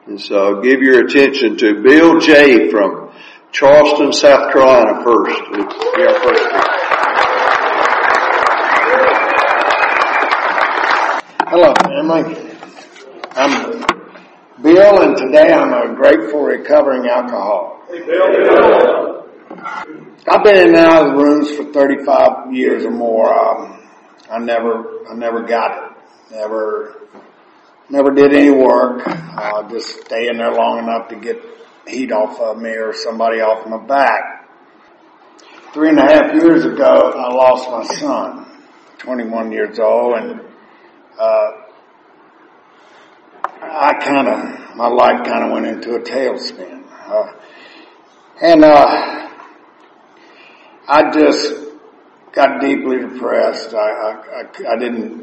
And so give your attention to Bill J. from Charleston, South Carolina first. Be our first speaker. Hello, family. I'm Bill, and today I'm a grateful recovering alcoholic. Hey, Bill. I've been in and out of the rooms for 35 years or more. I never got it. Never did any work. Just stay in there long enough to get heat off of me or somebody off my back. 3.5 years ago, I lost my son, 21 years old, and my life kind of went into a tailspin. I just got deeply depressed. I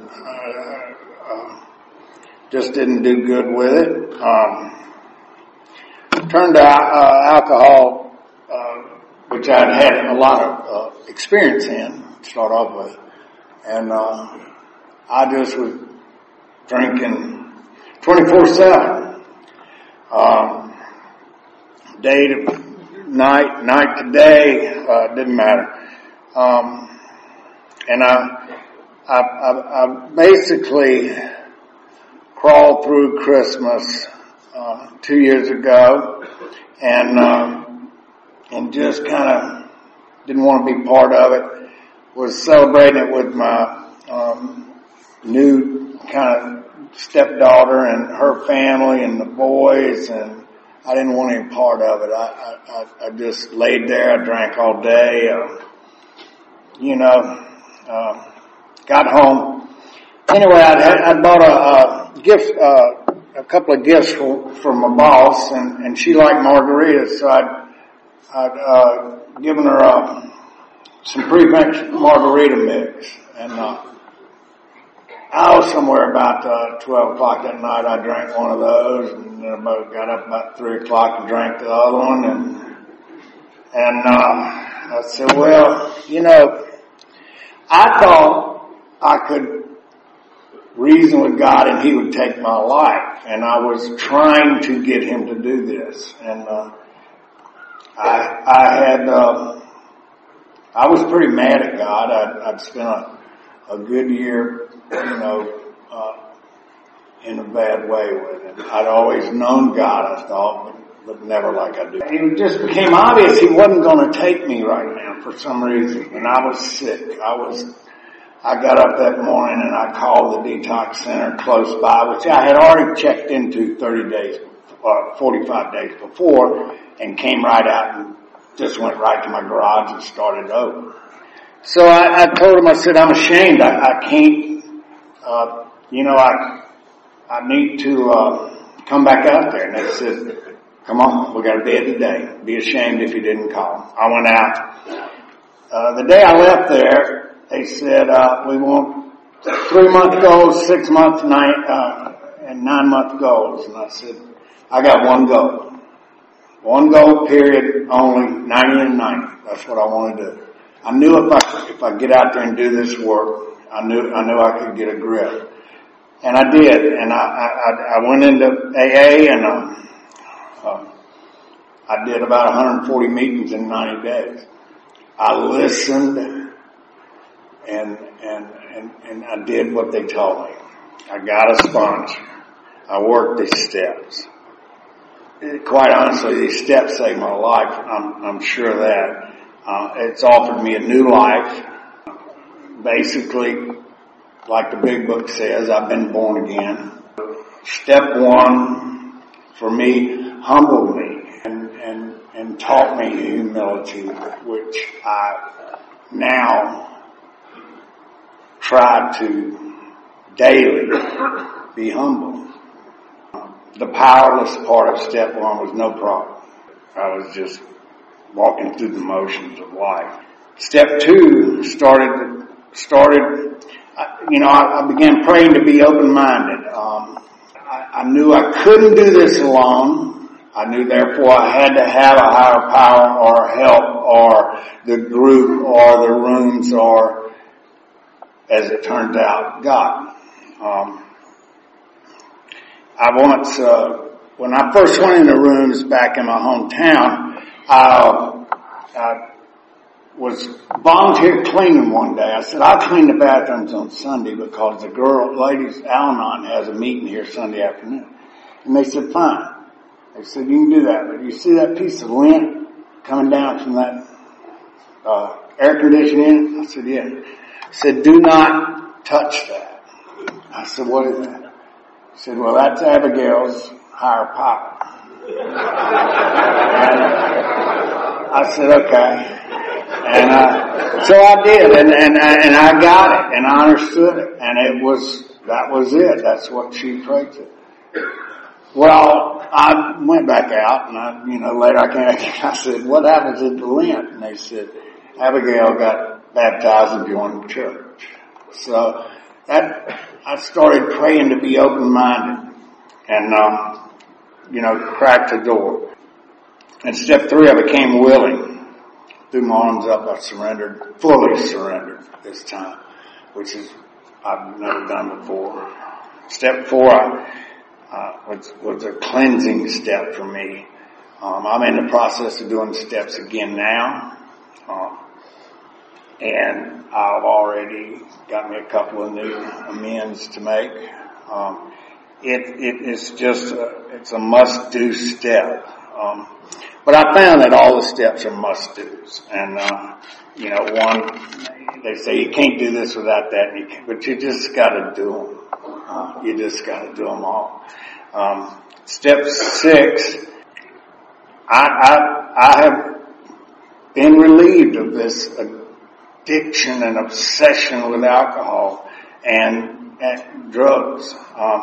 just didn't do good with it. Turned out alcohol, which I'd had a lot of experience in to start off with, and I just was drinking 24/7, day to night, night to day, didn't matter. And I basically crawled through Christmas 2 years ago, and just kind of didn't want to be part of it. Was celebrating it with my new kind of stepdaughter and her family and the boys, and I didn't want any part of it. I just laid there. I drank all day. Got home. Anyway, I bought a couple of gifts from my boss, and she liked margaritas, so I'd given her some pre-mixed margarita mix, and I was somewhere about 12 o'clock that night. I drank one of those, and then I got up about 3 o'clock and drank the other one, and I said, well, I thought I could reason with God and He would take my life, and I was trying to get Him to do this, and I was pretty mad at God. I'd spent a good year, in a bad way with Him. I'd always known God, I thought, but never like I do. It just became obvious He wasn't going to take me right now for some reason, and I was sick. I got up that morning and I called the detox center close by, which I had already checked into 45 days before, and came right out and just went right to my garage and started over. So I told him, I said, I'm ashamed. I can't, I need to come back out there. And they said, come on, we got a bed today. Be ashamed if you didn't call. I went out. The day I left there, they said, we want 3-month goals, 6-month, and 9-month goals. And I said, I got one goal. One goal, period, only 90 and 90. That's what I want to do. I knew if I get out there and do this work, I knew I could get a grip. And I did. And I went into AA, and I did about 140 meetings in 90 days. I listened. And I did what they told me. I got a sponsor. I worked these steps. Quite honestly, these steps saved my life. I'm sure of that. It's offered me a new life. Basically, like the big book says, I've been born again. Step 1 for me humbled me and taught me humility, which I now try to daily be humble. The powerless part of step 1 was no problem. I was just walking through the motions of life. Step 2 started. I began praying to be open-minded. I knew I couldn't do this alone. I knew, therefore, I had to have a higher power or help or the group or the rooms or, as it turned out, God. I once when I first went in the rooms back in my hometown, I was volunteer cleaning one day. I said, I'll clean the bathrooms on Sunday because the ladies' Al-Anon has a meeting here Sunday afternoon. And they said, fine. They said, you can do that, but you see that piece of lint coming down from that air conditioning? I said, yeah. He said, do not touch that. I said, what is that? He said, well, that's Abigail's higher power. And I said, okay. And so I did, and I got it, and I understood it, and that was it. That's what she prayed to. Well, I went back out, and later I said, what happens at the Lent? And they said, Abigail got baptized and joined the church. So I started praying to be open-minded and, cracked the door. And step 3, I became willing. Threw my arms up, I surrendered, fully surrendered this time, which is I've never done before. Step 4 was a cleansing step for me. I'm in the process of doing steps again now, and I've already got me a couple of new amends to make. It's a must-do step. But I found that all the steps are must-dos. And, they say you can't do this without that, but you just gotta do them. You just gotta do them all. Step 6, I have been relieved of this addiction and obsession with alcohol and drugs.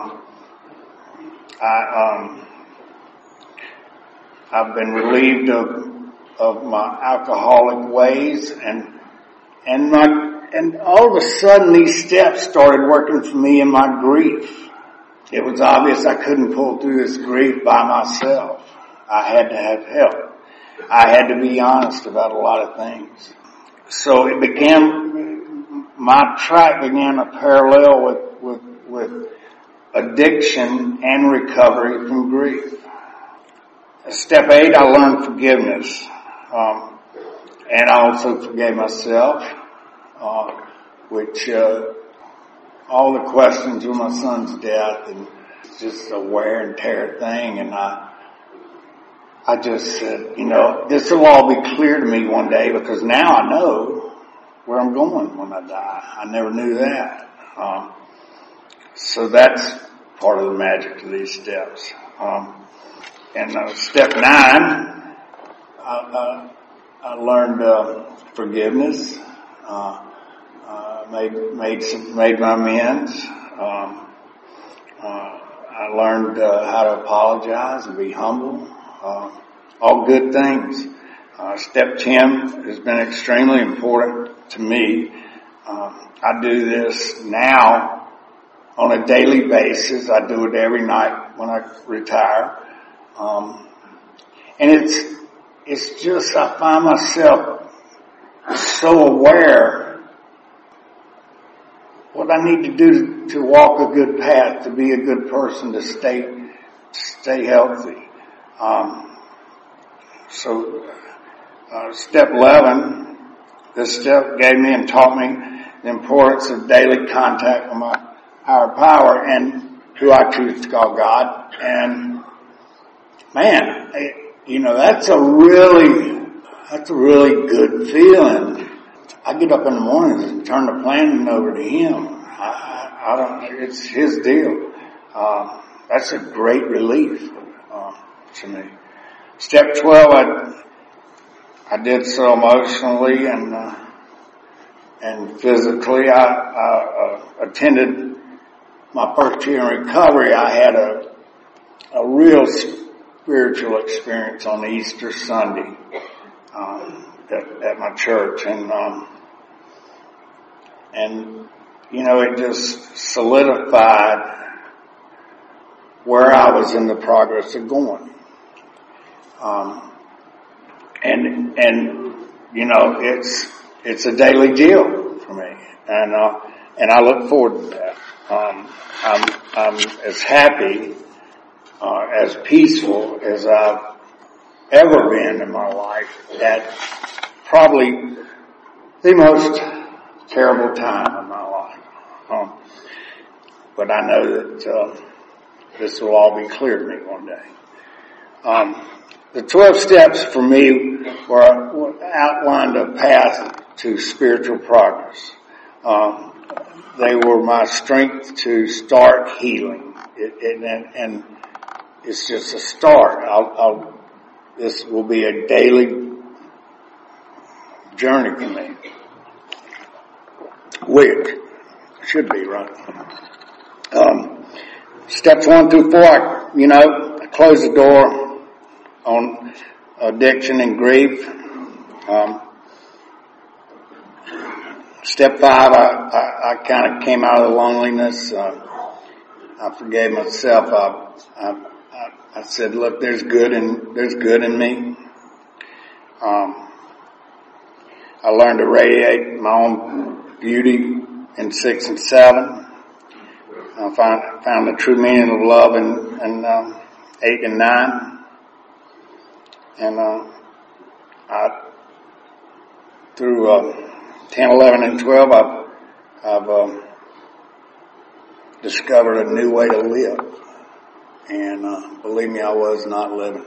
I've been relieved of my alcoholic ways and all of a sudden these steps started working for me in my grief. It was obvious I couldn't pull through this grief by myself. I had to have help. I had to be honest about a lot of things. So my track began a parallel with addiction and recovery from grief. Step 8, I learned forgiveness. And I also forgave myself, which, all the questions with my son's death and just a wear and tear thing. And I just said, this will all be clear to me one day because now I know where I'm going when I die. I never knew that. So that's part of the magic of these steps. And step 9, I learned forgiveness. Made my amends. I learned how to apologize and be humble. All good things. Step 10 has been extremely important to me. I do this now on a daily basis. I do it every night when I retire. And it's just, I find myself so aware what I need to do to walk a good path, to be a good person, to stay healthy. Step 11, this step gave me and taught me the importance of daily contact with my higher power and who I choose to call God. And man, that's a really good feeling. I get up in the mornings and turn the planning over to Him. It's His deal. That's a great relief, to me. Step 12, I did so emotionally and physically. I attended my first year in recovery. I had a real spiritual experience on Easter Sunday at my church, and it just solidified where I was in the progress of going. It's a daily deal for me, and I look forward to that. I'm as happy as peaceful as I've ever been in my life at probably the most terrible time of my life. But I know that this will all be clear to me one day. The 12 steps for me were outlined a path to spiritual progress. They were my strength to start healing. And it's just a start. This will be a daily journey for me. Week. Should be, right? Steps 1 through 4, I close the door on addiction and grief. Step 5, I kind of came out of the loneliness. I forgave myself. I said, look, there's good in me. I learned to radiate my own beauty in 6 and 7. I found the true meaning of love in 8 and 9. And through 10, 11, and 12, I've discovered a new way to live. And believe me, I was not living.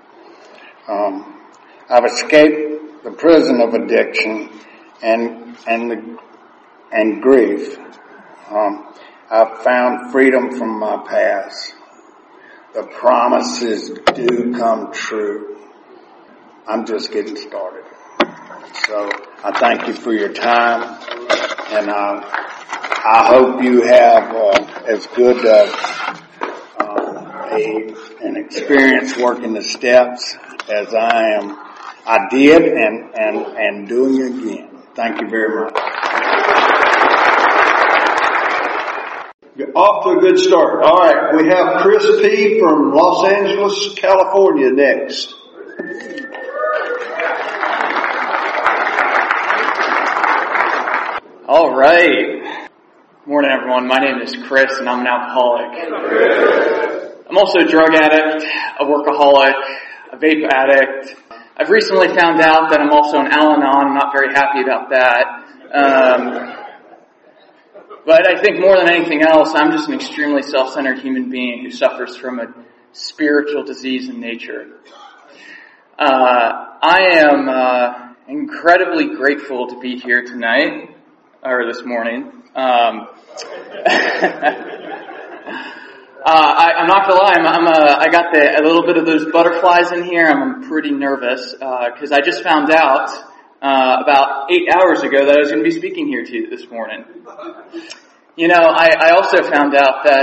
I've escaped the prison of addiction and grief. I've found freedom from my past. The promises do come true. I'm just getting started. So I thank you for your time, and I hope you have as good an experience working the steps as I did and doing again. Thank you very much. You're off to a good start. All right, we have Chris P. from Los Angeles, California next. All right. Morning, everyone. My name is Chris, and I'm an alcoholic. I'm also a drug addict, a workaholic, a vape addict. I've recently found out that I'm also an Al-Anon. I'm not very happy about that. But I think more than anything else, I'm just an extremely self-centered human being who suffers from a spiritual disease in nature. I am incredibly grateful to be here tonight, or this morning. I'm not gonna lie, I got a little bit of those butterflies in here. I'm pretty nervous, cause I just found out, about 8 hours ago that I was gonna be speaking here to you this morning. I also found out that,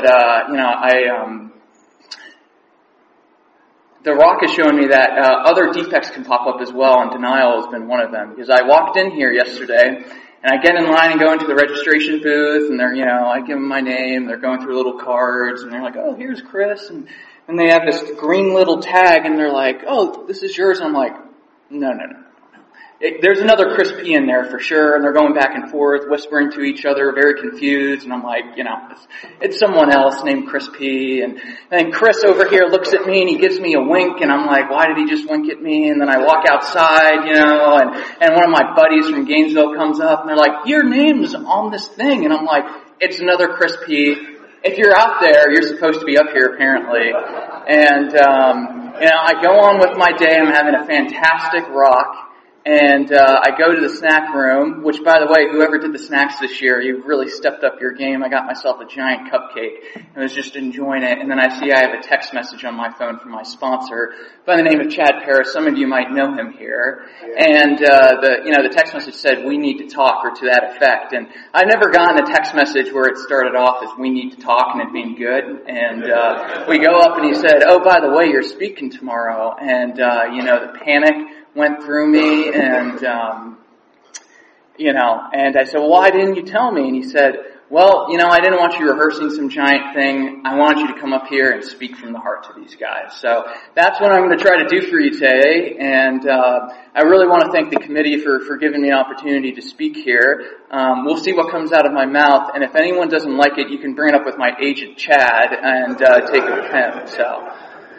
The Rock has shown me that, other defects can pop up as well, and denial has been one of them. Because I walked in here yesterday, and I get in line and go into the registration booth, and I give them my name, they're going through little cards, and they're like, oh, here's Chris, and they have this green little tag, and they're like, oh, this is yours, and I'm like, no. There's another Chris P in there for sure, and they're going back and forth, whispering to each other, very confused, and I'm like, it's someone else named Chris P, and then Chris over here looks at me, and he gives me a wink, and I'm like, why did he just wink at me? And then I walk outside, and one of my buddies from Gainesville comes up, and they're like, your name's on this thing, and I'm like, it's another Chris P. If you're out there, you're supposed to be up here apparently, and, I go on with my day, I'm having a fantastic rock, and I go to the snack room, which, by the way, whoever did the snacks this year, you really stepped up your game. I got myself a giant cupcake and was just enjoying it. And then I see I have a text message on my phone from my sponsor by the name of Chad Paris. Some of you might know him here. And the text message said, we need to talk, or to that effect. And I've never gotten a text message where it started off as we need to talk and it being good. And we go up and he said, oh, by the way, you're speaking tomorrow. And the panic went through me, and and I said, well, why didn't you tell me? And he said, well, I didn't want you rehearsing some giant thing. I want you to come up here and speak from the heart to these guys. So that's what I'm going to try to do for you today. And I really want to thank the committee for giving me an opportunity to speak here. We'll see what comes out of my mouth. And if anyone doesn't like it, you can bring it up with my agent, Chad, and take it with him. So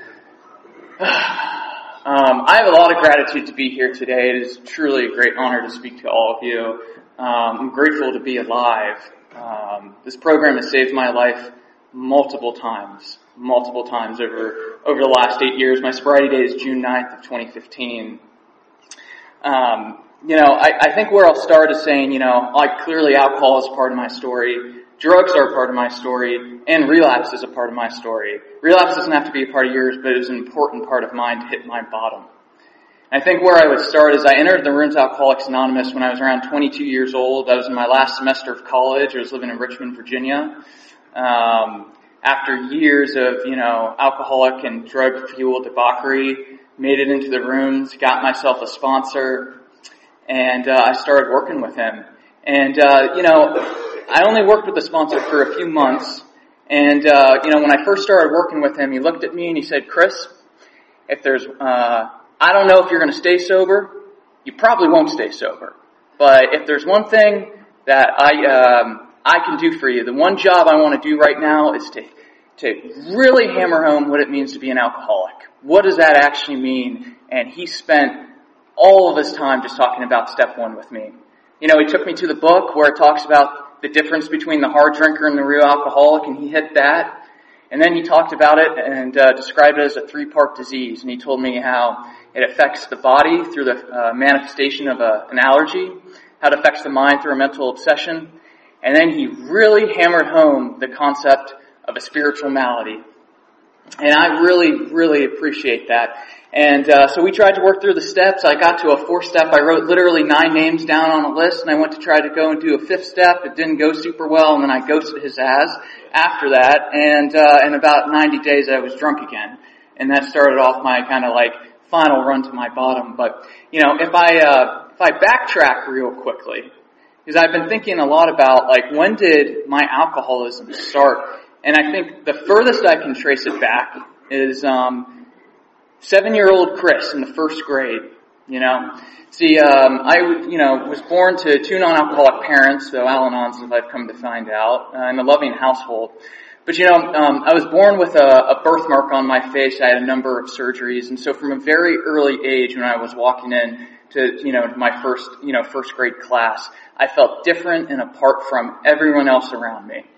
I have a lot of gratitude to be here today. It is truly a great honor to speak to all of you. I'm grateful to be alive. This program has saved my life multiple times over the last 8 years. My sobriety date is June 9th of 2015. I think where I'll start is saying, clearly alcohol is part of my story, drugs are a part of my story, and relapse is a part of my story. Relapse doesn't have to be a part of yours, but it was an important part of mine to hit my bottom. I think where I would start is I entered the rooms Alcoholics Anonymous when I was around 22 years old. I was in my last semester of college. I was living in Richmond, Virginia. After years of, alcoholic and drug-fueled debauchery, made it into the rooms, got myself a sponsor, and I started working with him. And, I only worked with the sponsor for a few months. And, when I first started working with him, he looked at me and he said, Chris, if there's... I don't know if you're going to stay sober. You probably won't stay sober. But if there's one thing that I can do for you, the one job I want to do right now is to really hammer home what it means to be an alcoholic. What does that actually mean? And he spent all of his time just talking about step one with me. He took me to the book where it talks about the difference between the hard drinker and the real alcoholic, and he hit that. And then he talked about it and described it as a 3-part disease. And he told me how it affects the body through the manifestation of an allergy, how it affects the mind through a mental obsession. And then he really hammered home the concept of a spiritual malady. And I really, really appreciate that. And so we tried to work through the steps. I got to a 4th step. I wrote literally 9 names down on a list, and I went to try to go and do a 5th step. It didn't go super well, and then I ghosted his ass after that. And in about 90 days, I was drunk again. And that started off my kind of final run to my bottom. But, if I backtrack real quickly, because I've been thinking a lot about, when did my alcoholism start? And I think the furthest I can trace it back is 7-year-old Chris in the 1st grade, See, I was born to 2 non-alcoholic parents, though Al-Anons, as I've come to find out, in a loving household. But, I was born with a birthmark on my face. I had a number of surgeries. And so from a very early age, when I was walking in to, my first grade class, I felt different and apart from everyone else around me.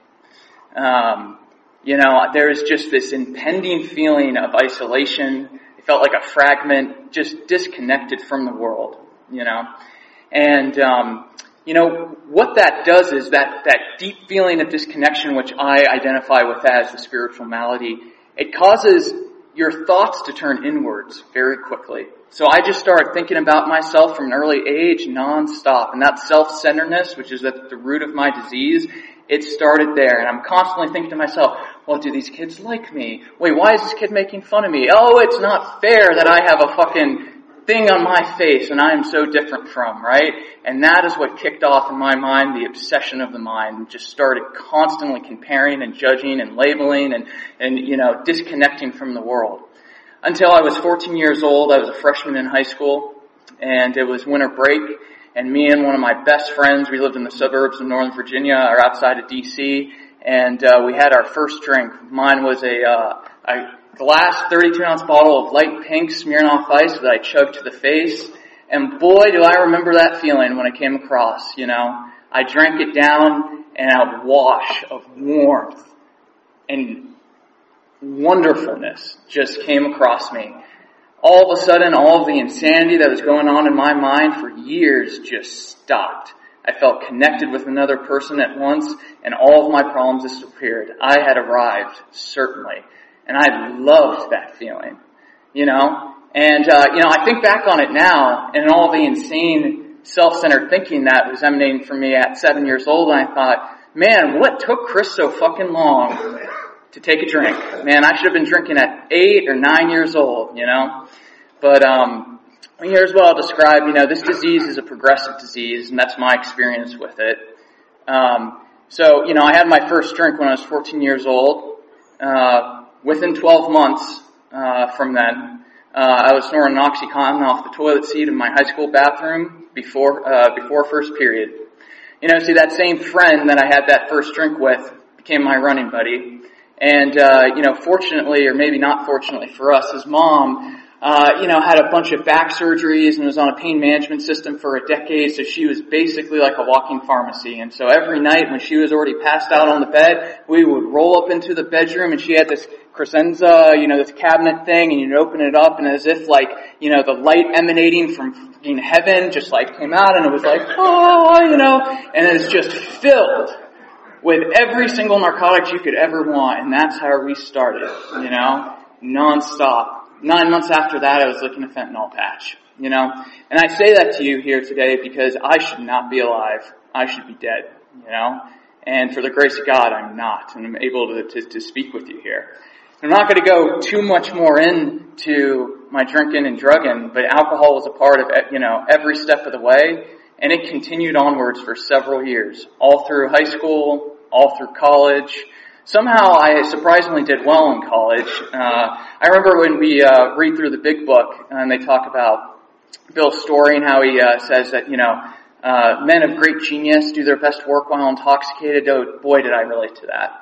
There was just this impending feeling of isolation. It felt like a fragment, just disconnected from the world, And, what that does is that deep feeling of disconnection, which I identify with as the spiritual malady, it causes your thoughts to turn inwards very quickly. So I just started thinking about myself from an early age nonstop. And that self-centeredness, which is at the root of my disease, it started there. And I'm constantly thinking to myself, well, do these kids like me? Wait, why is this kid making fun of me? Oh, it's not fair that I have a fucking thing on my face and I am so different from, right? And that is what kicked off in my mind the obsession of the mind. Just started constantly comparing and judging and labeling and disconnecting from the world. Until I was 14 years old, I was a freshman in high school, and it was winter break, and me and one of my best friends, we lived in the suburbs of Northern Virginia, or outside of D.C., and we had our first drink. Mine was a glass 32-ounce bottle of light pink Smirnoff Ice that I chugged to the face, and boy, do I remember that feeling when it came across, I drank it down, and a wash of warmth and wonderfulness just came across me. All of a sudden, all of the insanity that was going on in my mind for years just stopped. I felt connected with another person at once, and all of my problems disappeared. I had arrived, certainly. And I loved that feeling, And, I think back on it now, and all the insane, self-centered thinking that was emanating from me at 7 years old, and I thought, man, what took Chris so fucking long to take a drink? Man, I should have been drinking at 8 or 9 years old, But, here's what I'll describe. This disease is a progressive disease, and that's my experience with it. So, I had my first drink when I was 14 years old. Within 12 months from then, I was snorting OxyContin off the toilet seat in my high school bathroom before first period. See, that same friend that I had that first drink with became my running buddy. And, fortunately, or maybe not fortunately for us, his mom, had a bunch of back surgeries and was on a pain management system for a decade, so she was basically like a walking pharmacy. And so every night when she was already passed out on the bed, we would roll up into the bedroom, and she had this Crescenza, this cabinet thing, and you'd open it up, and as if the light emanating from heaven just came out, and it was and it's just filled with every single narcotic you could ever want, and that's how we started, nonstop. 9 months after that, I was licking a fentanyl patch, And I say that to you here today because I should not be alive. I should be dead, And for the grace of God, I'm not, and I'm able to speak with you here. I'm not going to go too much more into my drinking and drugging, but alcohol was a part of, every step of the way, and it continued onwards for several years, all through high school, all through college. Somehow I surprisingly did well in college. I remember when we read through the big book and they talk about Bill's story and how he says that, men of great genius do their best work while intoxicated. Oh, boy, did I relate to that.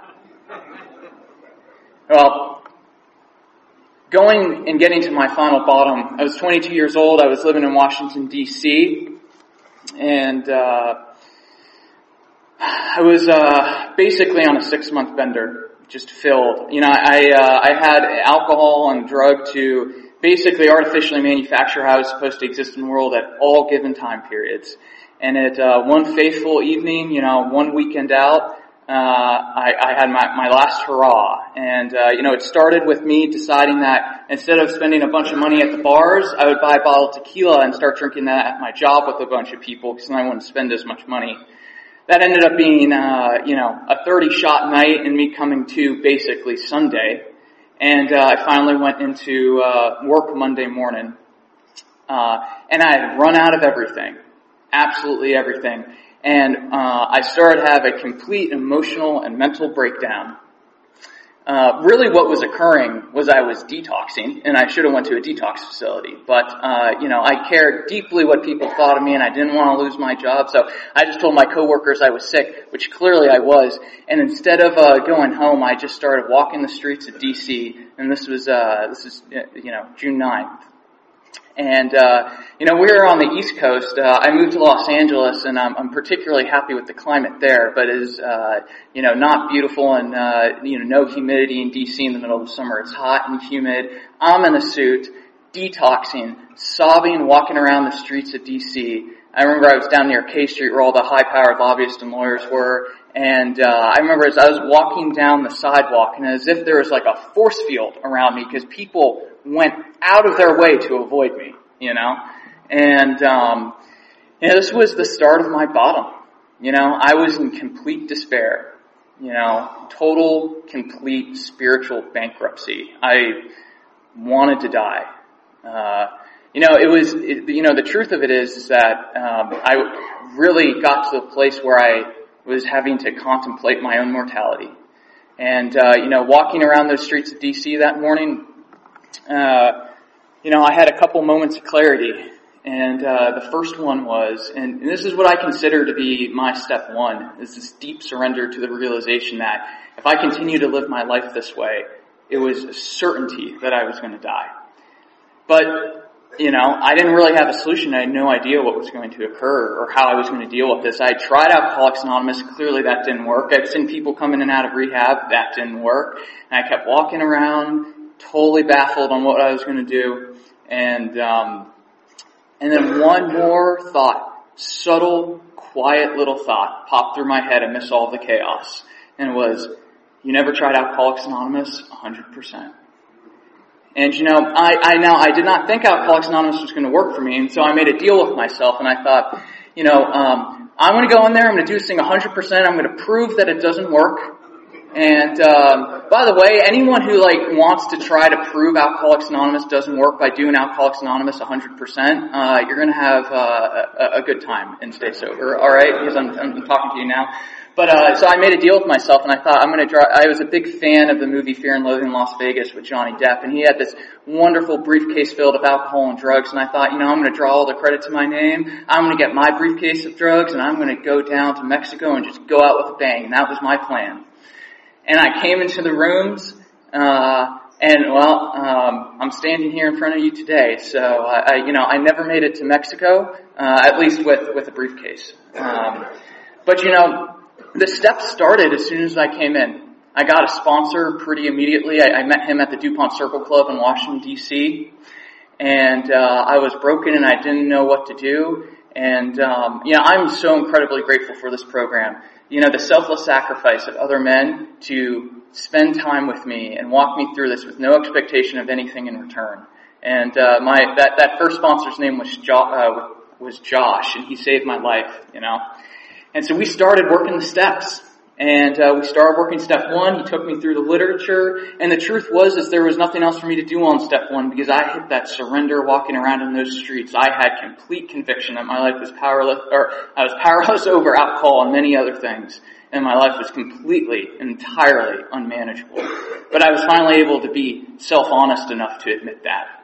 Well, going and getting to my final bottom, I was 22 years old. I was living in Washington, D.C., and I was basically on a 6-month bender, just filled. I had alcohol and drug to basically artificially manufacture how I was supposed to exist in the world at all given time periods. And at one faithful evening, one weekend out, I had my last hurrah. And it started with me deciding that instead of spending a bunch of money at the bars, I would buy a bottle of tequila and start drinking that at my job with a bunch of people because then I wouldn't spend as much money. That ended up being, a 30-shot night and me coming to basically Sunday. And I finally went into work Monday morning. And I had run out of everything. Absolutely everything. And I started to have a complete emotional and mental breakdown. Really what was occurring was I was detoxing, and I should have went to a detox facility. But, I cared deeply what people thought of me, and I didn't want to lose my job, so I just told my coworkers I was sick, which clearly I was. And instead of going home, I just started walking the streets of D.C., and this is June 9th. And, we were on the East Coast. I moved to Los Angeles, and I'm particularly happy with the climate there, but it is, not beautiful and, no humidity in DC in the middle of the summer. It's hot and humid. I'm in a suit, detoxing, sobbing, walking around the streets of DC. I remember I was down near K Street where all the high-powered lobbyists and lawyers were, and I remember as I was walking down the sidewalk, and as if there was like a force field around me because people went out of their way to avoid me, And, this was the start of my bottom. I was in complete despair. Total, complete spiritual bankruptcy. I wanted to die. The truth of it is that I really got to the place where I was having to contemplate my own mortality. And, walking around those streets of D.C. that morning, I had a couple moments of clarity. And the first one was, and this is what I consider to be my step one, is this deep surrender to the realization that if I continue to live my life this way, it was a certainty that I was going to die. But, I didn't really have a solution. I had no idea what was going to occur or how I was going to deal with this. I tried Alcoholics Anonymous. Clearly that didn't work. I'd seen people come in and out of rehab. That didn't work. And I kept walking around, totally baffled on what I was going to do. And then one more thought, subtle, quiet little thought popped through my head amidst all the chaos. And it was, you never tried Alcoholics Anonymous? 100%. And I did not think Alcoholics Anonymous was going to work for me, and so I made a deal with myself, and I thought, I'm going to go in there, I'm going to do this thing 100%, I'm going to prove that it doesn't work, And by the way, anyone who wants to try to prove Alcoholics Anonymous doesn't work by doing Alcoholics Anonymous 100%, you're going to have a good time and stay sober. All right, because I'm talking to you now. But so I made a deal with myself, and I thought I'm going to I was a big fan of the movie Fear and Loathing in Las Vegas with Johnny Depp, and he had this wonderful briefcase filled with alcohol and drugs, and I thought, I'm going to draw all the credit to my name. I'm going to get my briefcase of drugs, and I'm going to go down to Mexico and just go out with a bang. And that was my plan. And I came into the rooms, I'm standing here in front of you today. So I never made it to Mexico, at least with a briefcase. But the steps started as soon as I came in. I got a sponsor pretty immediately. I met him at the DuPont Circle Club in Washington, D.C. And I was broken and I didn't know what to do. And I'm so incredibly grateful for this program. The selfless sacrifice of other men to spend time with me and walk me through this with no expectation of anything in return. And that first sponsor's name was Josh, and he saved my life, And so we started working the steps. And we started working step 1. He took me through the literature. And the truth was there was nothing else for me to do on step 1 because I hit that surrender walking around in those streets. I had complete conviction that my life was powerless, or I was powerless over alcohol and many other things. And my life was completely, entirely unmanageable. But I was finally able to be self-honest enough to admit that.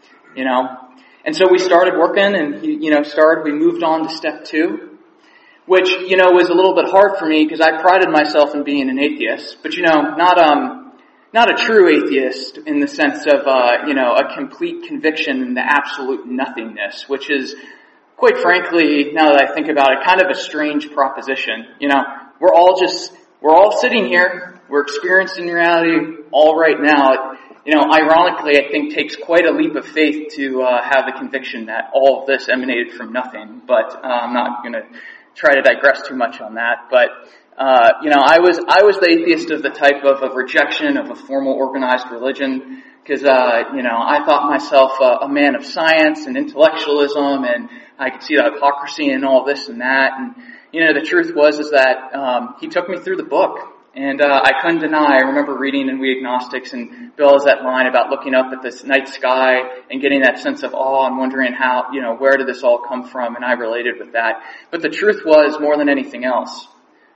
And so we started working and, we moved on to step 2. Which, was a little bit hard for me because I prided myself in being an atheist, but not a true atheist in the sense of, a complete conviction in the absolute nothingness, which is, quite frankly, now that I think about it, kind of a strange proposition. We're all sitting here, we're experiencing reality all right now. Ironically, I think takes quite a leap of faith to, have the conviction that all of this emanated from nothing, but I'm not gonna try to digress too much on that, but I was the atheist of the type of rejection of a formal organized religion because I thought myself a man of science and intellectualism, and I could see the hypocrisy and all this and that. And the truth was that he took me through the book, and I couldn't deny. I remember reading in We Agnostics, and Bill has that line about looking up at this night sky and getting that sense of awe and wondering how, where did this all come from? And I related with that. But the truth was, more than anything else,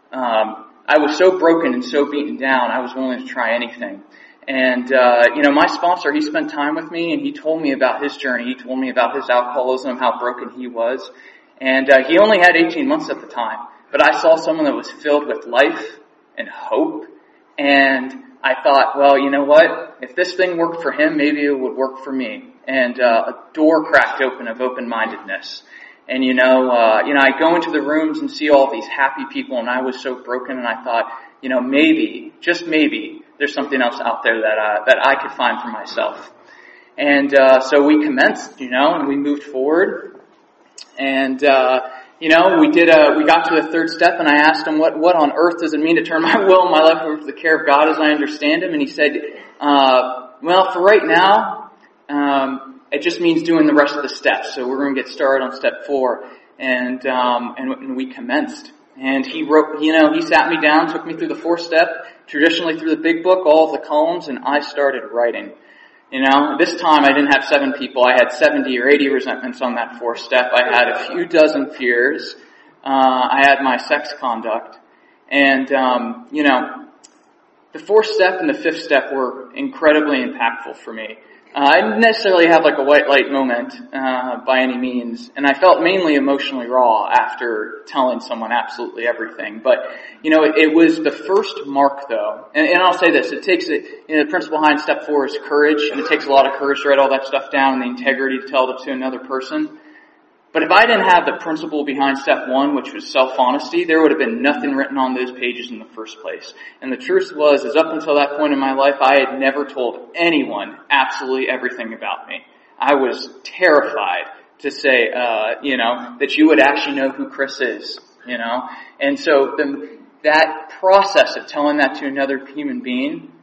I was so broken and so beaten down, I was willing to try anything. And, my sponsor, he spent time with me and he told me about his journey. He told me about his alcoholism, how broken he was. And, he only had 18 months at the time. But I saw someone that was filled with life and hope, and I thought, well, you know what? If this thing worked for him, maybe it would work for me. And a door cracked open of open-mindedness. And I go into the rooms and see all these happy people, and I was so broken, and I thought, maybe, just maybe, there's something else out there that I could find for myself. And so we commenced, and we moved forward, and we got to the third step, and I asked him, what on earth does it mean to turn my will and my life over to the care of God as I understand him? And he said, well, for right now, it just means doing the rest of the steps. So we're going to get started on step 4. And we commenced. And he wrote, he sat me down, took me through the 4th step, traditionally through the big book, all of the columns, and I started writing. This time I didn't have 7 people. I had 70 or 80 resentments on that 4th step. I had a few dozen fears. I had my sex conduct. And, the 4th step and the 5th step were incredibly impactful for me. I didn't necessarily have like a white light moment, by any means. And I felt mainly emotionally raw after telling someone absolutely everything. But, it was the first mark though. And I'll say this, it takes the principle behind step 4 is courage. And it takes a lot of courage to write all that stuff down and the integrity to tell it to another person. But if I didn't have the principle behind step 1, which was self-honesty, there would have been nothing written on those pages in the first place. And the truth was, is up until that point in my life, I had never told anyone absolutely everything about me. I was terrified to say, that you would actually know who Chris is, And so that process of telling that to another human being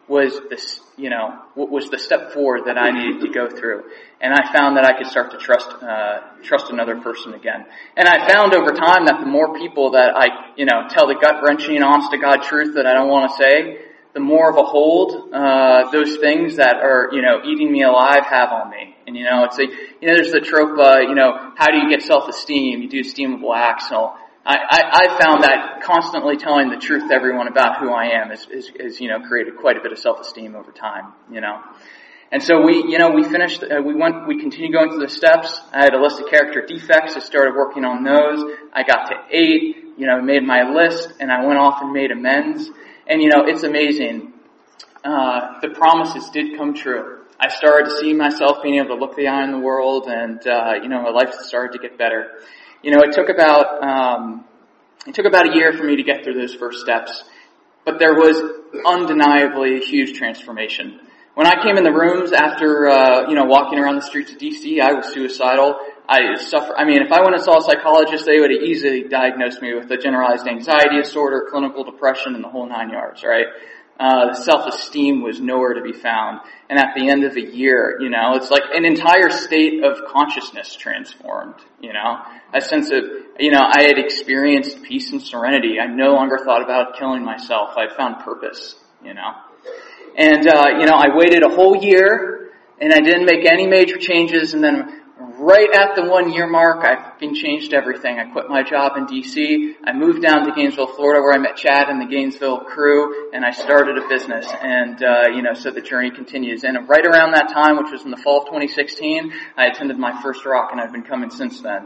was this, was the step forward that I needed to go through. And I found that I could start to trust another person again. And I found over time that the more people that I, tell the gut-wrenching, honest-to-God truth that I don't want to say, the more of a hold those things that are, eating me alive have on me. And, it's there's the trope, how do you get self-esteem? You do esteemable acts and all. I found that constantly telling the truth to everyone about who I am is created quite a bit of self-esteem over time, And so we finished, we continued going through the steps. I had a list of character defects. I started working on those. I got to 8, made my list, and I went off and made amends. And it's amazing. The promises did come true. I started to see myself being able to look the eye in the world, and, my life started to get better. It took about a year for me to get through those first steps, but there was undeniably a huge transformation. When I came in the rooms after, walking around the streets of DC, I was suicidal. If I went and saw a psychologist, they would have easily diagnosed me with a generalized anxiety disorder, clinical depression, and the whole 9 yards, right? The self-esteem was nowhere to be found. And at the end of the year, it's like an entire state of consciousness transformed, a sense of, I had experienced peace and serenity. I no longer thought about killing myself. I'd found purpose, And, I waited a whole year and I didn't make any major changes, and then right at the 1 year mark, I changed everything. I quit my job in DC. I moved down to Gainesville, Florida, where I met Chad and the Gainesville crew, and I started a business. And, so the journey continues. And right around that time, which was in the fall of 2016, I attended my first rock, and I've been coming since then,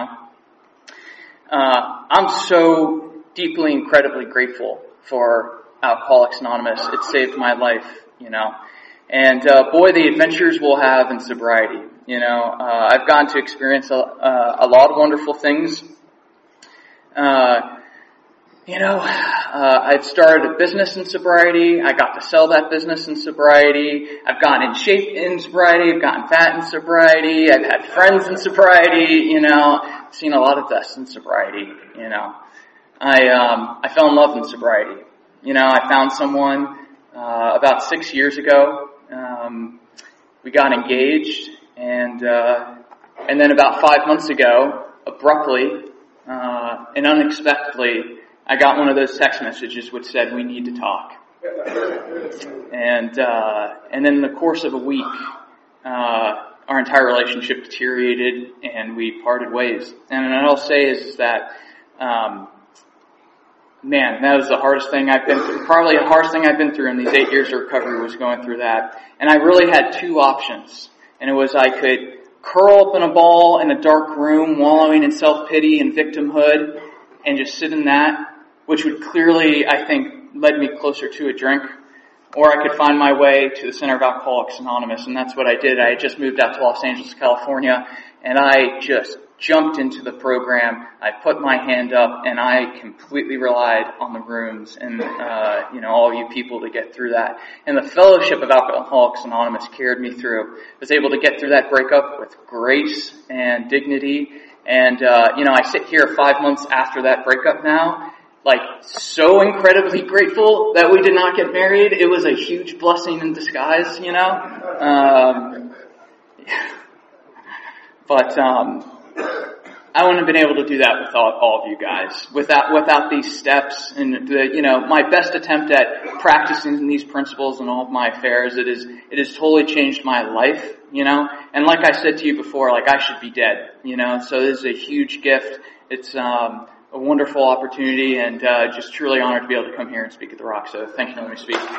I'm so deeply, incredibly grateful for Alcoholics Anonymous. It saved my life, And, boy, the adventures we'll have in sobriety. I've gotten to experience a lot of wonderful things. I've started a business in sobriety. I got to sell that business in sobriety. I've gotten in shape in sobriety. I've gotten fat in sobriety. I've had friends in sobriety. I've seen a lot of deaths in sobriety. I fell in love in sobriety. I found someone about 6 years ago. We got engaged. And then about 5 months ago, abruptly and unexpectedly, I got one of those text messages which said, "We need to talk." And then in the course of a week, our entire relationship deteriorated and we parted ways. And what I'll say is that, that was the hardest thing I've been through. Probably the hardest thing I've been through in these 8 years of recovery was going through that. And I really had 2 options. And it was I could curl up in a ball in a dark room, wallowing in self-pity and victimhood, and just sit in that, which would clearly, I think, lead me closer to a drink. Or I could find my way to the Center of Alcoholics Anonymous, and that's what I did. I had just moved out to Los Angeles, California, and I just jumped into the program. I put my hand up, and I completely relied on the rooms and, all you people to get through that. And the fellowship of Alcoholics Anonymous carried me through. I was able to get through that breakup with grace and dignity. And, I sit here 5 months after that breakup now, so incredibly grateful that we did not get married. It was a huge blessing in disguise, But, I wouldn't have been able to do that without all of you guys, without these steps and my best attempt at practicing these principles in all of my affairs. It has totally changed my life, and like I said to you before, I should be dead, so this is a huge gift. It's, a wonderful opportunity and, just truly honored to be able to come here and speak at the Rock. So thank you for letting me speak.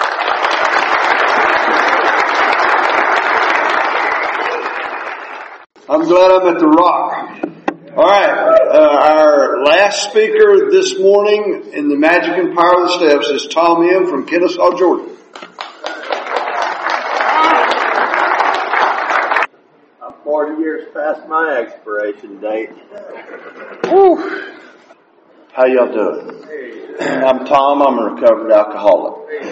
I'm glad I'm at the Rock. All right, our last speaker this morning in the Magic and Power of the Steps is Tom M. from Kennesaw, Georgia. I'm 40 years past my expiration date. Woo. How y'all doing? I'm Tom. I'm a recovered alcoholic.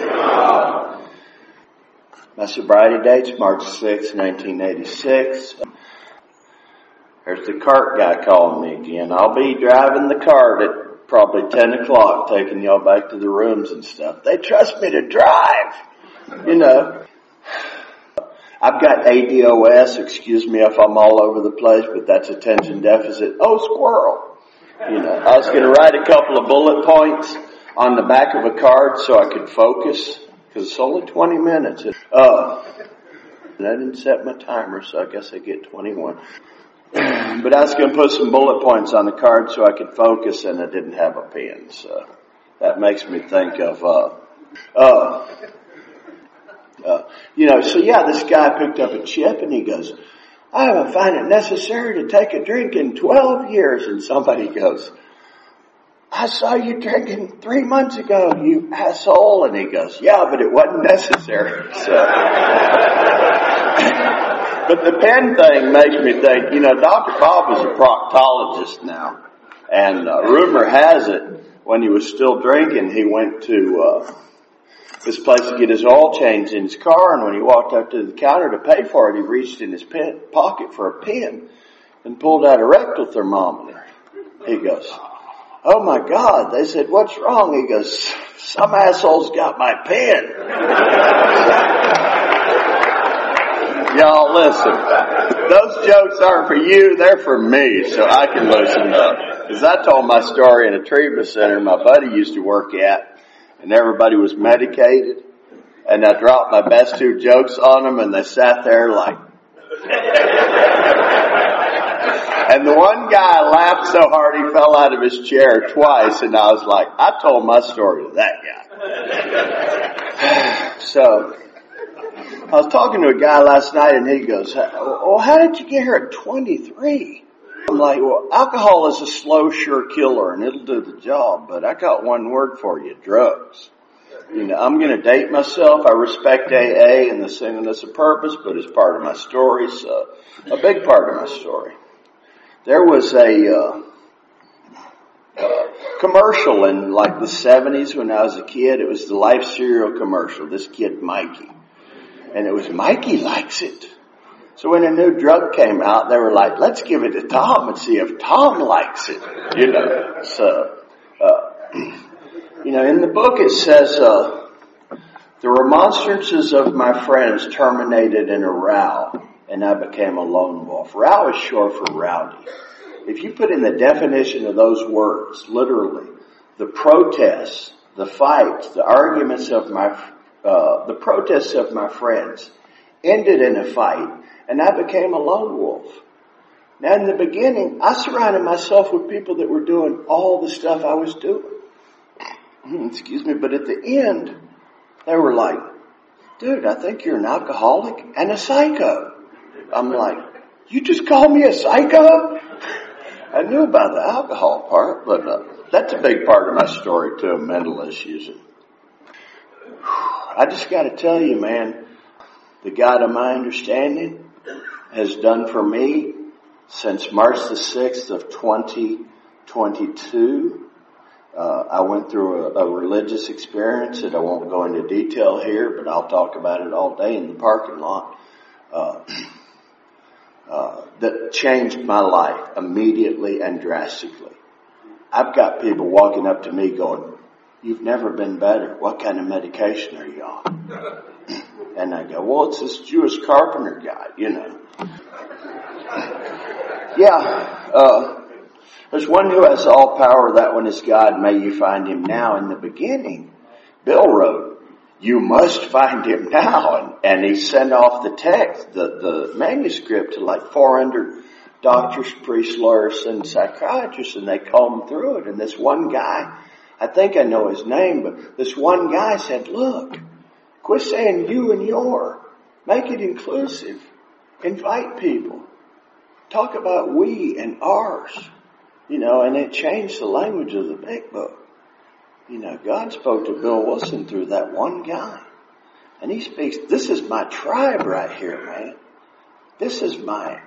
My sobriety date's March 6, 1986. There's the cart guy calling me again. I'll be driving the cart at probably 10 o'clock, taking y'all back to the rooms and stuff. They trust me to drive. You know, I've got ADOS, excuse me if I'm all over the place, but that's attention deficit. Oh, squirrel. You know, I was going to write a couple of bullet points on the back of a card so I could focus, because it's only 20 minutes. And I didn't set my timer, so I guess I get 21. But I was going to put some bullet points on the card so I could focus, and I didn't have a pen. So that makes me think of, this guy picked up a chip and he goes, I haven't found it necessary to take a drink in 12 years. And somebody goes, I saw you drinking 3 months ago, you asshole. And he goes, yeah, but it wasn't necessary. So, but the pen thing makes me think, Dr. Bob is a proctologist now. And rumor has it, when he was still drinking, he went to this place to get his oil changed in his car, and when he walked up to the counter to pay for it, he reached in his pocket for a pen and pulled out a rectal thermometer. He goes, oh my God. They said, what's wrong? He goes, some asshole's got my pen. Y'all listen, those jokes aren't for you, they're for me, so I can listen up. Because I told my story in a treatment center my buddy used to work at, and everybody was medicated, and I dropped my best 2 jokes on them, and they sat there like... And the one guy laughed so hard he fell out of his chair twice, and I was like, I told my story to that guy. So, I was talking to a guy last night, and he goes, well, how did you get here at 23? I'm like, well, alcohol is a slow, sure killer, and it'll do the job, but I got one word for you, drugs. I'm going to date myself. I respect AA and the singleness of purpose, but it's part of my story, so a big part of my story. There was a commercial in like the 70s when I was a kid. It was the Life cereal commercial, this kid Mikey. And it was Mikey likes it. So when a new drug came out, they were like, let's give it to Tom and see if Tom likes it. So, in the book it says, the remonstrances of my friends terminated in a row, and I became a lone wolf. Row is short for rowdy. If you put in the definition of those words, literally, the protests, the fights, the arguments of the protests of my friends ended in a fight, and I became a lone wolf. Now, in the beginning, I surrounded myself with people that were doing all the stuff I was doing. Excuse me, but at the end, they were like, dude, I think you're an alcoholic and a psycho. I'm like, you just called me a psycho? I knew about the alcohol part, but that's a big part of my story too, mental issues. I just got to tell you, man, the God of my understanding has done for me since March the 6th of 2022. I went through a religious experience that I won't go into detail here, but I'll talk about it all day in the parking lot. That changed my life immediately and drastically. I've got people walking up to me going, you've never been better. What kind of medication are you on? And I go, well, it's this Jewish carpenter guy, There's one who has all power, that one is God, may you find him now. In the beginning, Bill wrote, you must find him now. And he sent off the text, the manuscript to like 400 doctors, priests, lawyers, and psychiatrists, and they combed through it. And this one guy, I think I know his name, but this one guy said, look, quit saying you and your. Make it inclusive. Invite people. Talk about we and ours. And it changed the language of the big book. God spoke to Bill Wilson through that one guy. And he speaks, this is my tribe right here, man. This is my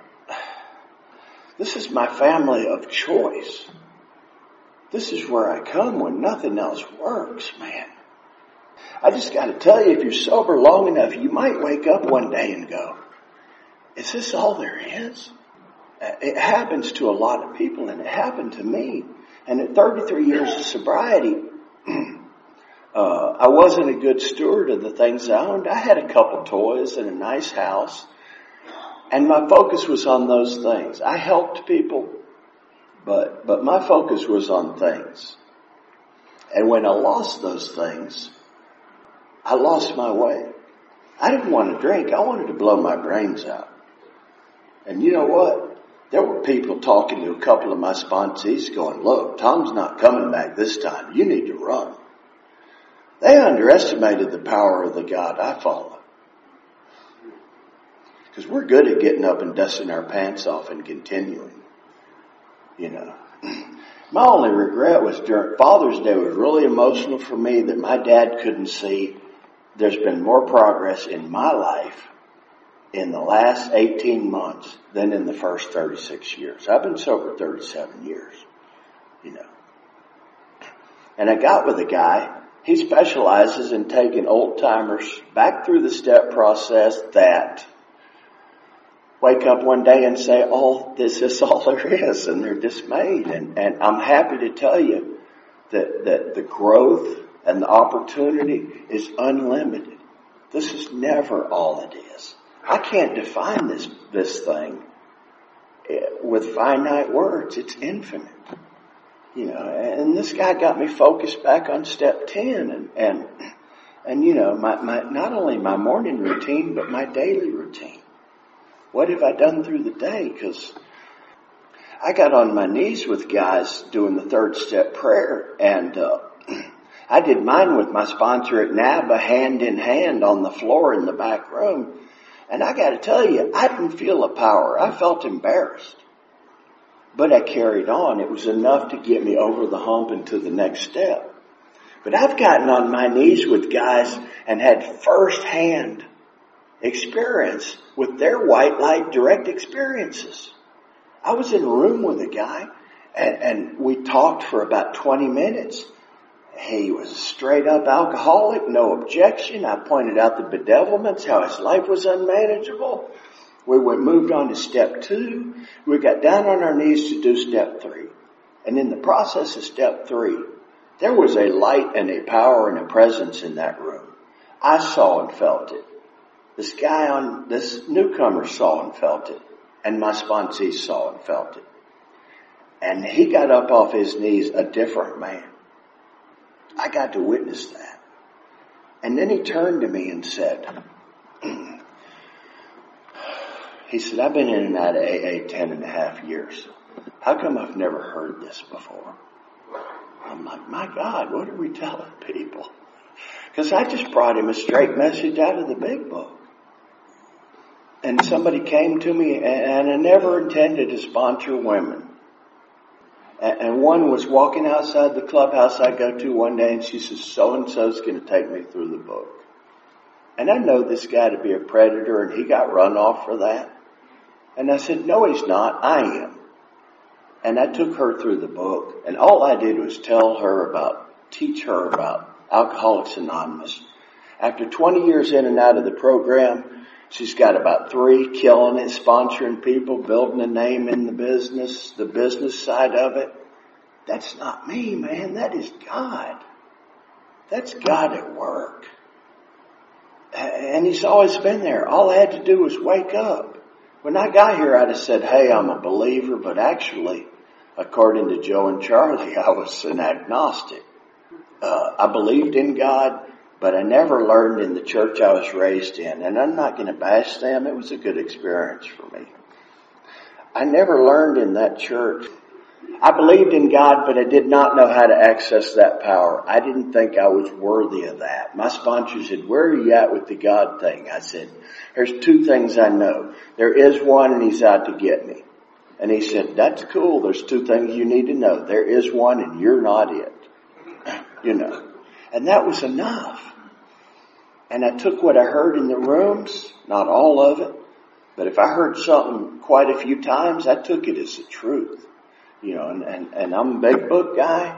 family of choice. This is where I come when nothing else works, man. I just got to tell you, if you're sober long enough, you might wake up one day and go, is this all there is? It happens to a lot of people, and it happened to me. And at 33 years of sobriety, I wasn't a good steward of the things I owned. I had a couple toys and a nice house, and my focus was on those things. I helped people, but my focus was on things. And when I lost those things, I lost my way. I didn't want to drink. I wanted to blow my brains out. And you know what? There were people talking to a couple of my sponsees going, look, Tom's not coming back this time. You need to run. They underestimated the power of the God I follow. Because we're good at getting up and dusting our pants off and continuing. You know. My only regret was during Father's Day was really emotional for me that my dad couldn't see there's been more progress in my life in the last 18 months than in the first 36 years. I've been sober 37 years, you know. And I got with a guy, he specializes in taking old timers back through the step process that wake up one day and say, oh, this is all there is, and they're dismayed. And I'm happy to tell you that the growth and the opportunity is unlimited. This is never all it is. I can't define this thing with finite words. It's infinite. You know, and this guy got me focused back on step 10 and you know, my not only my morning routine, but my daily routine. What have I done through the day? Because I got on my knees with guys doing the third step prayer, and I did mine with my sponsor at NABA hand in hand on the floor in the back room. And I got to tell you, I didn't feel a power. I felt embarrassed. But I carried on. It was enough to get me over the hump and to the next step. But I've gotten on my knees with guys and had firsthand experience with their white light direct experiences. I was in a room with a guy and we talked for about 20 minutes. He was a straight up alcoholic, no objection. I pointed out the bedevilments, how his life was unmanageable. We moved on to step 2. We got down on our knees to do step 3. And in the process of step 3, there was a light and a power and a presence in that room. I saw and felt it. This newcomer saw and felt it. And my sponsee saw and felt it. And he got up off his knees a different man. I got to witness that. And then he turned to me and said, he said, I've been in and out of AA 10.5 years. How come I've never heard this before? I'm like, my God, what are we telling people? Because I just brought him a straight message out of the big book. And somebody came to me, and I never intended to sponsor women. And one was walking outside the clubhouse I go to one day, and she says, so-and-so's going to take me through the book. And I know this guy to be a predator, and he got run off for that. And I said, no, he's not. I am. And I took her through the book, and all I did was teach her about Alcoholics Anonymous. After 20 years in and out of the program, she's got about 3, killing it, sponsoring people, building a name in the business side of it. That's not me, man. That is God. That's God at work. And He's always been there. All I had to do was wake up. When I got here, I'd have said, hey, I'm a believer, but actually, according to Joe and Charlie, I was an agnostic. I believed in God, but I never learned in the church I was raised in. And I'm not going to bash them. It was a good experience for me. I never learned in that church. I believed in God, but I did not know how to access that power. I didn't think I was worthy of that. My sponsor said, where are you at with the God thing? I said, there's 2 things I know. There is one, and He's out to get me. And he said, that's cool. There's 2 things you need to know. There is one, and you're not it. You know. And that was enough. And I took what I heard in the rooms, not all of it, but if I heard something quite a few times, I took it as the truth. You know, and I'm a big book guy,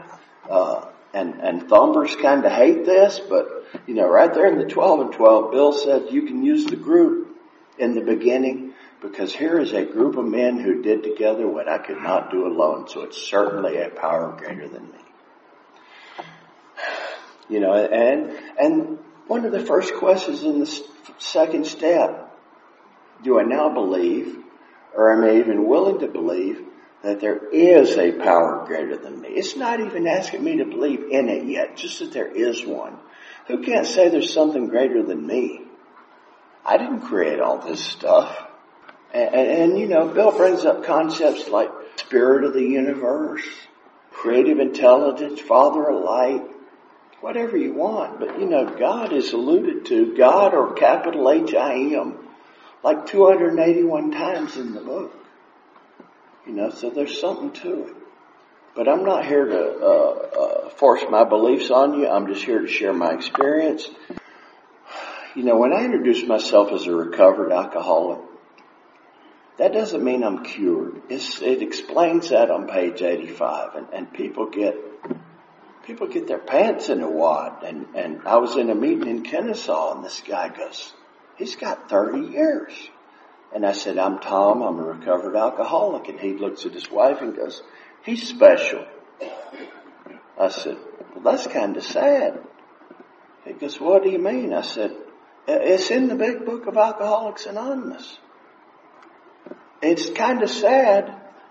and thumbers kind of hate this, but, you know, right there in the 12 and 12, Bill said you can use the group in the beginning, because here is a group of men who did together what I could not do alone, so it's certainly a power greater than me. You know, and one of the first questions in the second step, do I now believe, or am I even willing to believe, that there is a power greater than me? It's not even asking me to believe in it yet, just that there is one. Who can't say there's something greater than me? I didn't create all this stuff. And you know, Bill brings up concepts like spirit of the universe, creative intelligence, father of light, whatever you want. But you know, God is alluded to, God or capital H-I-M, like 281 times in the book. You know, so there's something to it. But I'm not here to force my beliefs on you. I'm just here to share my experience. You know, when I introduce myself as a recovered alcoholic, that doesn't mean I'm cured. It explains that on page 85, and people get their pants in a wad. And I was in a meeting in Kennesaw, and this guy goes, he's got 30 years. And I said, I'm Tom, I'm a recovered alcoholic. And he looks at his wife and goes, he's special. I said, well, that's kind of sad. He goes, what do you mean? I said, it's in the big book of Alcoholics Anonymous. It's kind of sad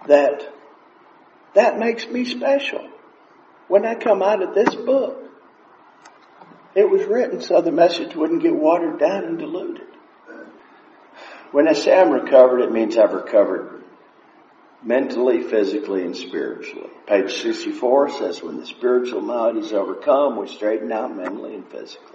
that makes me special. When I come out of this book, it was written so the message wouldn't get watered down and diluted. When I say I'm recovered, it means I've recovered mentally, physically, and spiritually. Page 64 says, when the spiritual malady is overcome, we straighten out mentally and physically.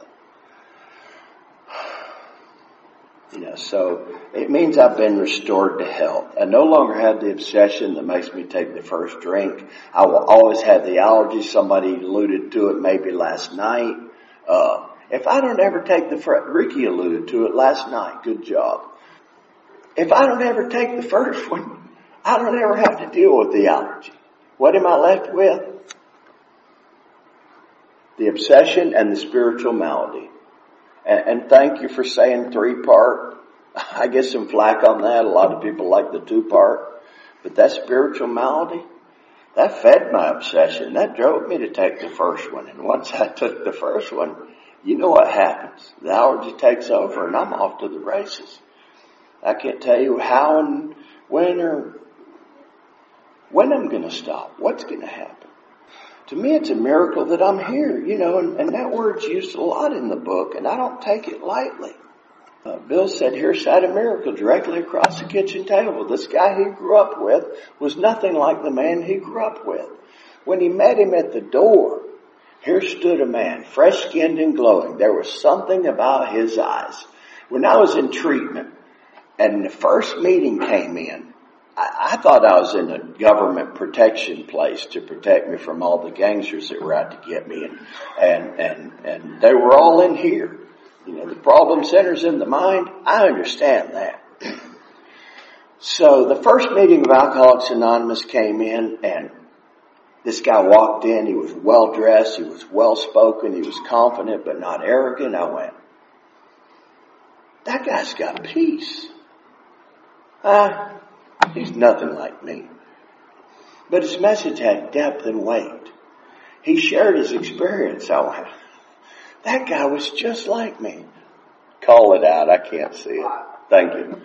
You know, so it means I've been restored to health. I no longer have the obsession that makes me take the first drink. I will always have the allergy. Somebody alluded to it maybe last night. If I don't ever take Ricky alluded to it last night. Good job. If I don't ever take the first one, I don't ever have to deal with the allergy. What am I left with? The obsession and the spiritual malady. And thank you for saying 3-part. I get some flack on that. A lot of people like the 2-part. But that spiritual malady, that fed my obsession. That drove me to take the first one. And once I took the first one, you know what happens. The allergy takes over and I'm off to the races. I can't tell you how and when I'm going to stop. What's going to happen. To me, it's a miracle that I'm here, you know, and that word's used a lot in the book, and I don't take it lightly. Bill said, here's sat a miracle directly across the kitchen table. This guy he grew up with was nothing like the man he grew up with. When he met him at the door, here stood a man, fresh-skinned and glowing. There was something about his eyes. When I was in treatment, and the first meeting came in, I thought I was in a government protection place to protect me from all the gangsters that were out to get me. And they were all in here. You know, the problem centers in the mind. I understand that. So the first meeting of Alcoholics Anonymous came in, and this guy walked in. He was well dressed. He was well spoken. He was confident but not arrogant. I went, that guy's got peace. He's nothing like me. But his message had depth and weight. He shared his experience. I went, that guy was just like me. Call it out. I can't see it. Thank you.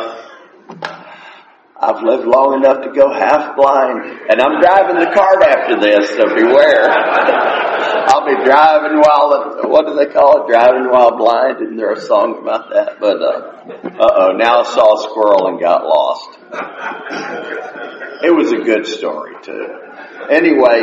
I've lived long enough to go half blind, and I'm driving the cart after this, so beware. I'll be driving while, what do they call it? Driving while blind. Isn't there a song about that? But, now I saw a squirrel and got lost. It was a good story, too. Anyway,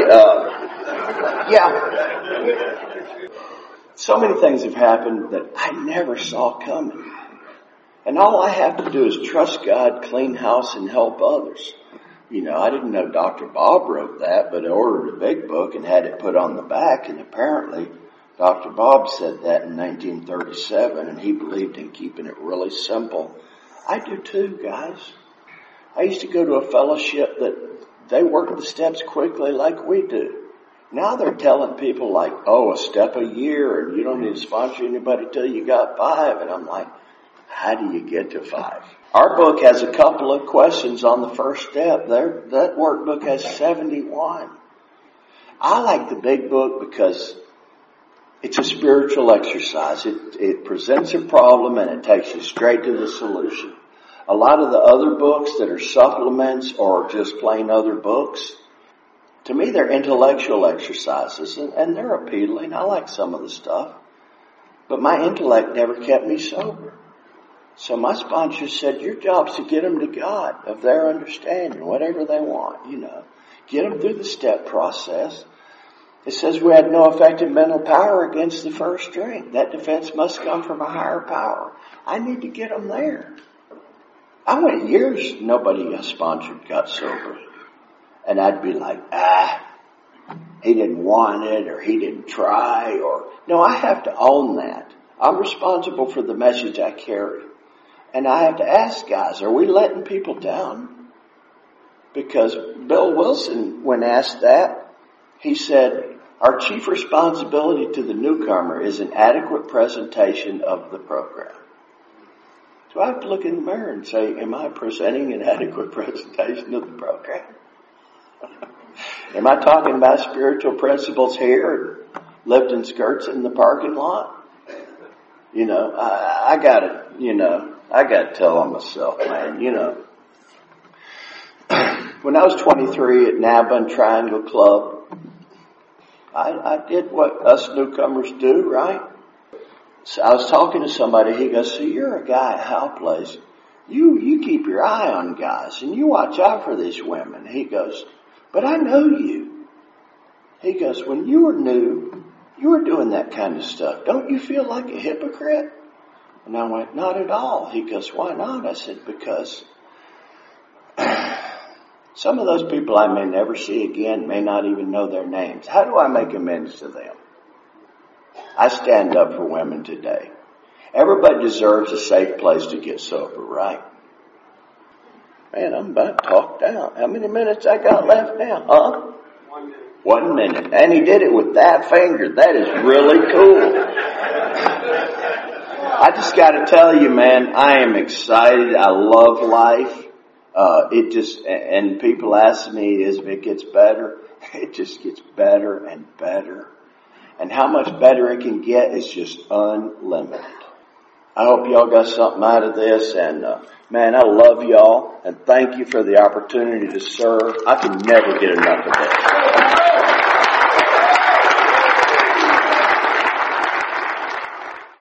so many things have happened that I never saw coming. And all I have to do is trust God, clean house, and help others. You know, I didn't know Dr. Bob wrote that, but I ordered a big book and had it put on the back, and apparently Dr. Bob said that in 1937, and he believed in keeping it really simple. I do too, guys. I used to go to a fellowship that they work the steps quickly like we do. Now they're telling people like, a step a year, and you don't need to sponsor anybody till you got 5, and I'm like, how do you get to 5? Our book has a couple of questions on the first step. That workbook has 71. I like the big book because It's a spiritual exercise. It presents a problem and it takes you straight to the solution. A lot of the other books that are supplements or just plain other books, to me they're intellectual exercises and they're appealing. I like some of the stuff. But my intellect never kept me sober. So my sponsor said, your job's to get them to God of their understanding, whatever they want, Get them through the step process. It says we had no effective mental power against the first drink. That defense must come from a higher power. I need to get them there. I went years, nobody I sponsored got sober. And I'd be like, he didn't want it or he didn't try no, I have to own that. I'm responsible for the message I carry. And I have to ask guys, are we letting people down? Because Bill Wilson, when asked that, he said, our chief responsibility to the newcomer is an adequate presentation of the program. So I have to look in the mirror and say, am I presenting an adequate presentation of the program? Am I talking about spiritual principles here and lifting skirts in the parking lot? I gotta tell on myself, man, When I was 23 at Nabon Triangle Club, I did what us newcomers do, right? So I was talking to somebody, he goes, so you're a guy at Howell Place. You keep your eye on guys and you watch out for these women. He goes, but I know you. He goes, when you were new, you were doing that kind of stuff. Don't you feel like a hypocrite? And I went, not at all. He goes, why not? I said, because some of those people I may never see again may not even know their names. How do I make amends to them? I stand up for women today. Everybody deserves a safe place to get sober, right? Man, I'm about to talk down. How many minutes I got left now? Huh? 1 minute. And he did it with that finger. That is really cool. I just got to tell you, man, I am excited. I love life. And people ask me if it gets better. It just gets better and better. And how much better it can get is just unlimited. I hope y'all got something out of this. And, man, I love y'all. And thank you for the opportunity to serve. I can never get enough of this.